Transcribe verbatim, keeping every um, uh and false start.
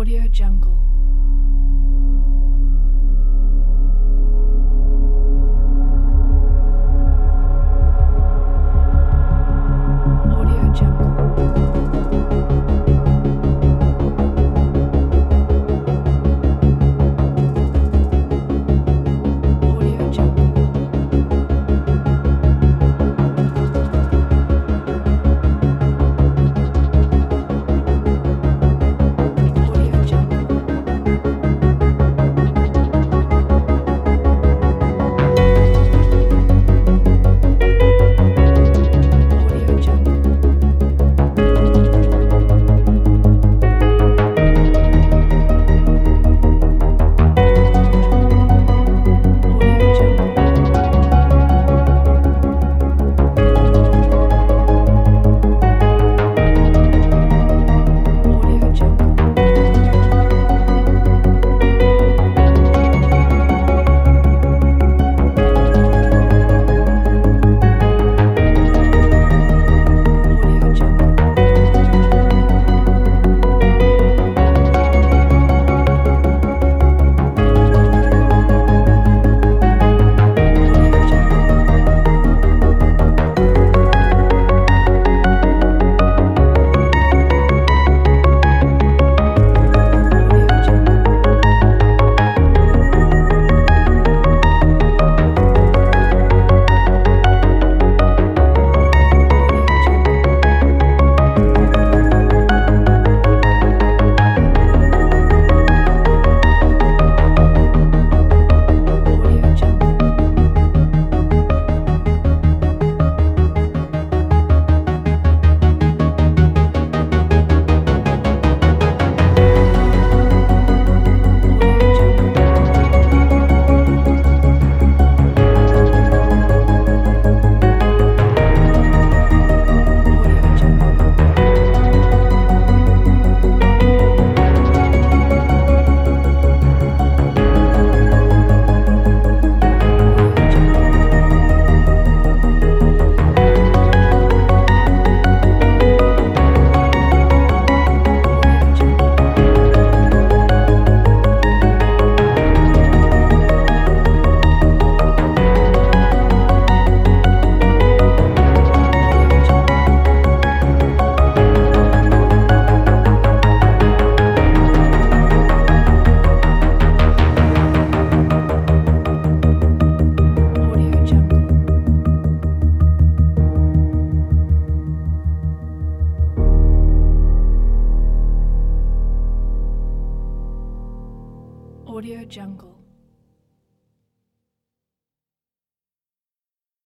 Audio Jungle. Audio Jungle. Audio Jungle. Audio Jungle. Audio Jungle. Audio Jungle. Audio Jungle. Audio Jungle. Audio Jungle. Audio Jungle. Audio Jungle. Audio Jungle. Audio Jungle. Audio Jungle. Audio Jungle. Audio Jungle. Audio Jungle. Audio Jungle. Audio Jungle.